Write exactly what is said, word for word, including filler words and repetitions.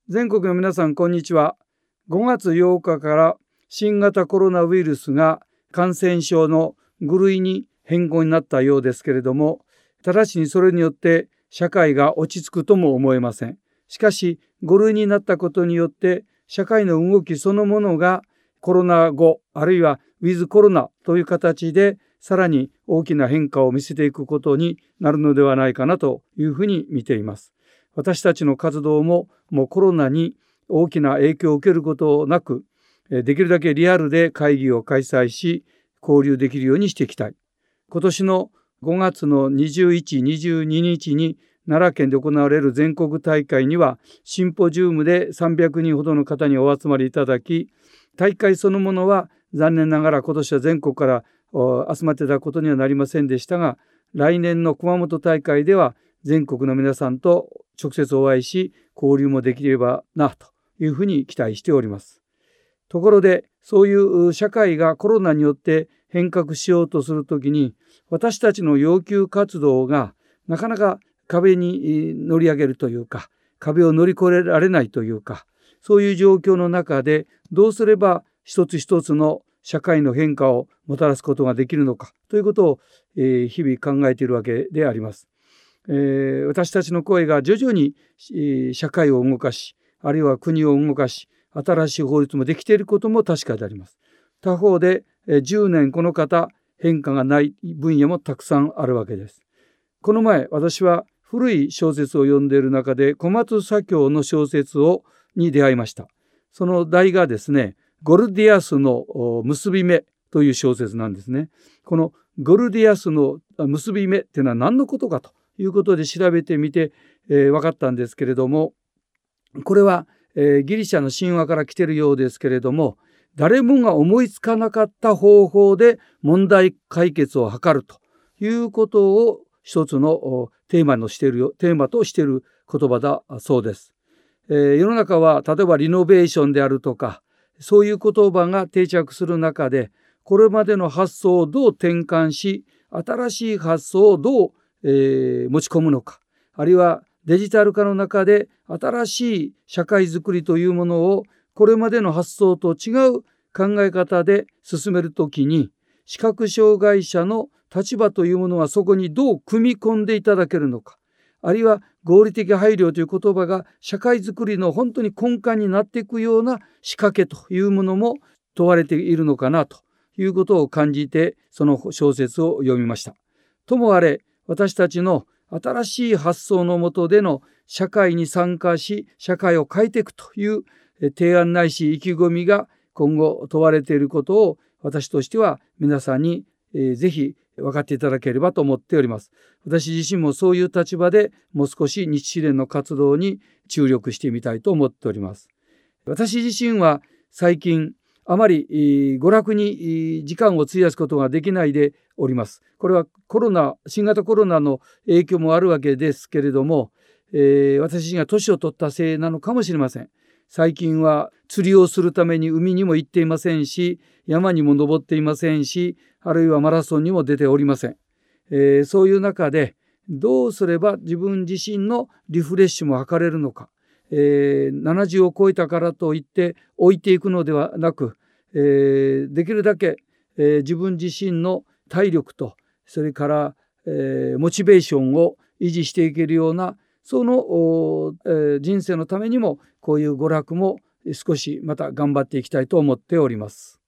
全国の皆さん、こんにちは。ごがつようかから新型コロナウイルスが感染症のご類に変更になったようですけれども、直ちにそれによって社会が落ち着くとも思えません。しかし、ご類になったことによって社会の動きそのものがコロナ後、あるいはウィズコロナという形でさらに大きな変化を見せていくことになるのではないかなというふうに見ています。私たちの活動ももうコロナに大きな影響を受けることなく、できるだけリアルで会議を開催し、交流できるようにしていきたい。今年のごがつのにじゅういち、にじゅうににちに奈良県で行われる全国大会には、シンポジウムでさんびゃくにんほどの方にお集まりいただき、大会そのものは残念ながら今年は全国から集まっていただくことにはなりませんでしたが、来年の熊本大会では全国の皆さんと直接お会いし、交流もできればなというふうに期待しております。ところで、そういう社会がコロナによって変革しようとするときに、私たちの要求活動がなかなか壁に乗り上げるというか、壁を乗り越えられないというか、そういう状況の中でどうすれば一つ一つの社会の変化をもたらすことができるのかということを、えー、日々考えているわけであります。えー、私たちの声が徐々に、えー、社会を動かし、あるいは国を動かし、新しい法律もできていることも確かであります。他方で、えー、じゅうねんこの方変化がない分野もたくさんあるわけです。この前、私は古い小説を読んでいる中で小松左京の小説をに出会いました。その題がですね、ゴルディアスの結び目という小説なんですね。このゴルディアスの結び目っていうのは何のことかということで調べてみて、えー、分かったんですけれども、これは、えー、ギリシャの神話から来ているようですけれども、誰もが思いつかなかった方法で問題解決を図るということを一つのテーマのしているテーマとしている言葉だそうです。えー、世の中は例えばリノベーションであるとか、そういう言葉が定着する中で、これまでの発想をどう転換し、新しい発想をどうえー、持ち込むのか、あるいはデジタル化の中で新しい社会づくりというものをこれまでの発想と違う考え方で進めるときに、視覚障害者の立場というものはそこにどう組み込んでいただけるのか、あるいは合理的配慮という言葉が社会づくりの本当に根幹になっていくような仕掛けというものも問われているのかなということを感じて、その小説を読みました。ともあれ、私たちの新しい発想の下での社会に参加し、社会を変えていくという提案ないし意気込みが今後問われていることを、私としては皆さんに、えー、ぜひ分かっていただければと思っております。私自身もそういう立場でもう少し日支連の活動に注力してみたいと思っております。私自身は最近あまり娯楽に時間を費やすことができないでおります。これはコロナ、新型コロナの影響もあるわけですけれども、えー、私自身が年を取ったせいなのかもしれません。最近は釣りをするために海にも行っていませんし、山にも登っていませんし、あるいはマラソンにも出ておりません。えー、そういう中でどうすれば自分自身のリフレッシュも図れるのか。えー、ななじゅうを超えたからといって置いていくのではなく、えー、できるだけ、えー、自分自身の体力とそれから、えー、モチベーションを維持していけるようなその、えー、人生のためにもこういう娯楽も少しまた頑張っていきたいと思っております。